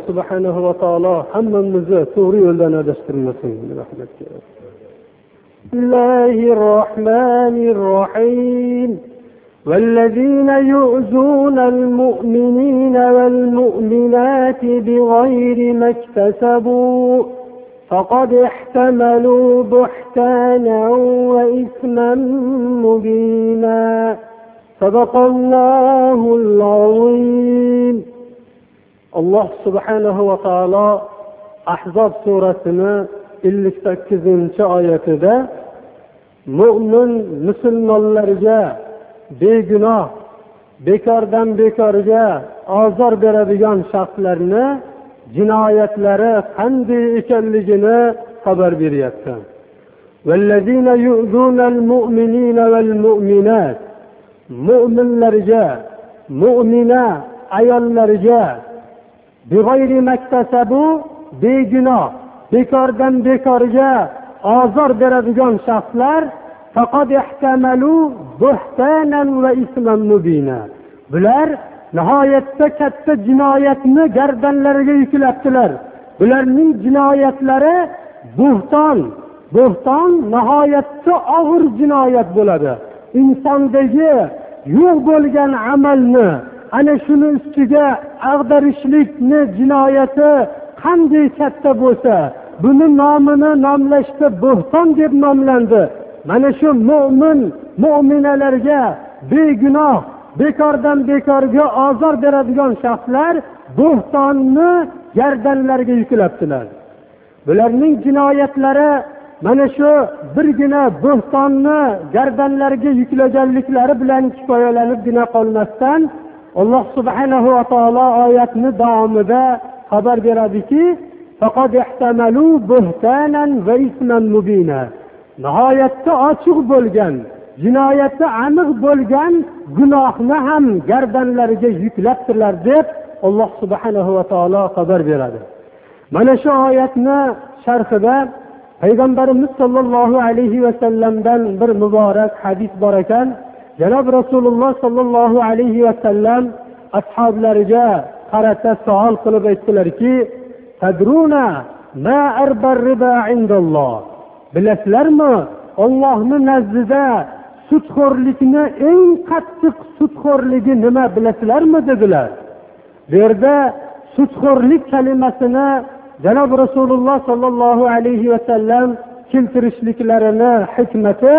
subhanahu va taolo hammamizni to'g'ri yo'ldan adashtirmasin. Rahmatga. Bismillahirrohmanirrohim. والذين يؤذون المؤمنين والمؤمنات بغير ما اكتسبوا فقد احتملوا بهتانا وإثما مبينا صدق الله العظيم. Allah subhanahu va taolo Ahzob surasini 58-oyatida mu'min musulmonlarga begunoh, bekordan bekorga ozor beradigan shaxslarni jinoyatlari qanday ekanligini xabar beryapti. Vallazina yu'zunal mu'minina val mu'minat, mu'minlarga, mu'mina ayollarga big'ayri maktasabu, begunoh, bekordan bekorga ozor beradigan shaxslar faqad ihtamalu buhtanan va isman mubina. Bular nihoyatda katta jinoyatni gardanlariga yuklabdilar. Bularning jinoyatlari buhton nihoyatda og'ir jinoyat bo'ladi. Insondagi yo'q bo'lgan amalni ana shuni ustiga ag'darishlikni jinoyati qanday katta bo'lsa, buni nomini nomlashda buhton deb nomlandi. Mana shu mu'minalarga begunoh, bekordan bekorga ozor beradigan shaxslar buhtonni gardanlariga yuklabdilar. Bularning jinoyatlari mana shu birgina buhtonni gardanlariga yuklaganliklari bilan kifoyalanibgina qolmasdan, Alloh subhanahu va taolo oyatni davomida xabar beradiki, faqad ihtamalu buhtanan va isman mubina. Nihoyatda ochiq bo'lgan, jinoyati aniq bo'lgan gunohni ham gardanlariga yuklabdilar deb Alloh subhanahu va taolo xabar beradi. Mana shu oyatni sharhida Payg'ambarimiz sollallohu alayhi va sallamdan bir muborak hadis bor ekan. Janob Rasululloh sollallohu alayhi va sallam ashablariga qarata savol qilib aytdilarki, "Tadruna ma arbar riba indalloh?" Bilasizlarmi, Allohning nazdida sudxo'rlikni eng qattiq sudxo'rligi nima bilasizlarmi dedilar. Bu yerda sudxo'rlik kalimasini Janob Rasululloh sollallohu alayhi va sallam keltirishliklarini hikmati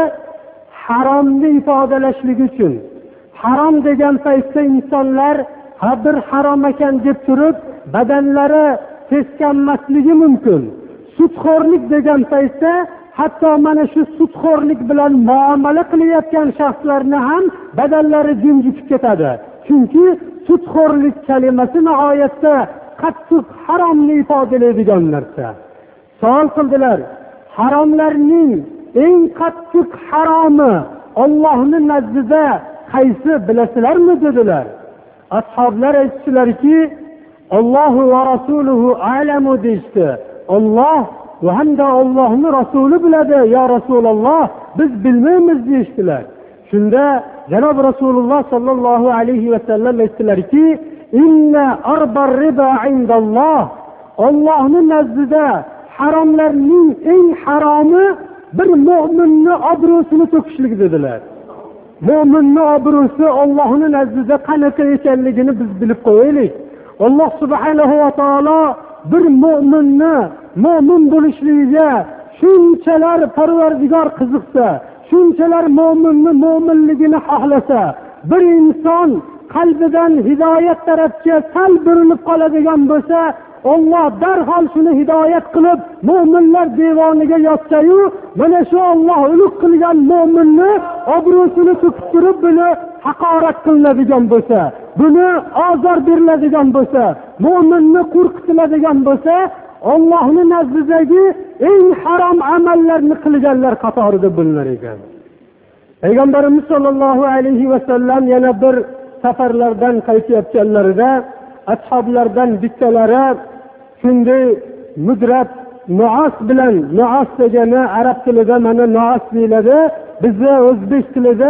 haromni ifodalashlik uchun. Harom degan paytda insonlar bir harom ekan deb turib badanlari seskanmasligi mumkin. Sudxo'rlik degan paytda hatto mana shu sudxo'rlik bilan muomala qilayotgan shaxslarni ham badallari jimjitib ketadi. Chunki sudxo'rlik kalimasi nihoyatda qattiq haromni ifodalaydigan narsa. Savol qildilar, haromlarning eng qattiq haromi Allohning nazdida qaysi bilasizlarmi dedilar. Ashoblar aytdilarki, Allohu va rasuluhu a'lamu deydi. Alloh va hamda Allohning rasuli biladi, ya Rasululloh, biz bilmaymiz deydilar. Shunda Janob Rasululloh sollallohu alayhi va sallam aytdilarki, inna arbar riba indalloh. Allohning nazdida haromlarning eng haromi bir mu'minning obro'sini to'kishlik dedilar. Mu'minning obro'si Allohning nazdida qanaqa ekanligini biz bilib qo'yaylik. Alloh subhanahu va taolo bir mu'minni mu'min bo'lishligiga shunchalar Parvardigor qiziqsa, shunchalar mu'minligini xohlasa, bir inson qalbidan hidoyat tarafga sal burilib qoladigan bo'lsa, Alloh darhol shuni hidoyat qilib mu'minlar devoniga yotsa-yu, mana shu Alloh ulug' qilgan mu'minni obro'sini to'kib turib buni haqorat qilinadigan bo'lsa, buni ozor beriladigan bo'lsa, mu'minni qo'rqitiladigan bo'lsa, Allohning nazdidagi eng harom amallarni qilganlar qatorida bo'linar ekan. Payg'ambarimiz sollallohu alayhi va sallam yana bir safarlardan qaytayotganlarida ashoblardan bittalari shunday mudrab nuos bilan, nuos degani arab tilida mana nuos deyiladi, bizda o'zbek tilida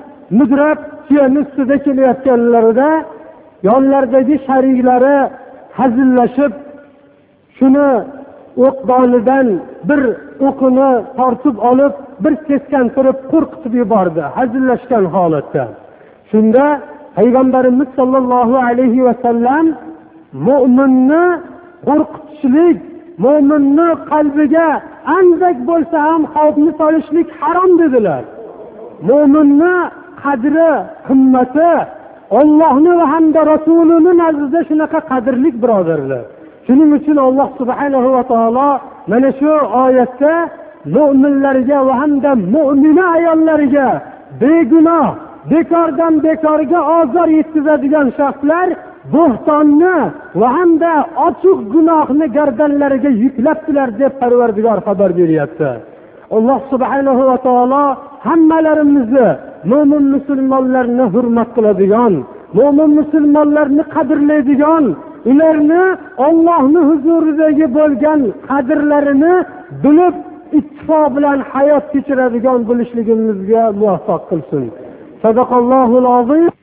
mudrab tuyani ustida kelayotganlarida yonlaridagi shariklari hazillashib, shuni o'qdonidan bir o'qini tortib olib, bir seskantirib qo'rqitib yubordi, hazillashgan holatda. Shunda Payg'ambarimiz sollallohu alayhi va sallam mu'minni qo'rqitishlik, mu'minni qalbiga andak bo'lsa ham xavfni solishlik harom dedilar. Mu'minni qadri, qimmati Allohning va hamda Rasulining nazdida shunaqa qadrlik, birodarlar. Shuning uchun Alloh subhanahu va taolo mana shu oyatda mu'minlarga va hamda mu'mina ayollariga begunoh, bekordan bekorga ozor yetkazadigan shaxslar bo'htonni va hamda ochiq gunohni gardanlariga yuklabdilar deb Parvardigor xabar beryapti. Alloh subhanahu va taolo hammalarimizni mo'min musulmonlarni hurmat qiladigan, mo'min musulmonlarni qadrlaydigan, ularni Allohning huzuridagi bo'lgan qadrlarini bilib ittifoq bilan hayot kechiradigan bo'lishligimizga muvaffaq qilsin. Sadaqallohul azim.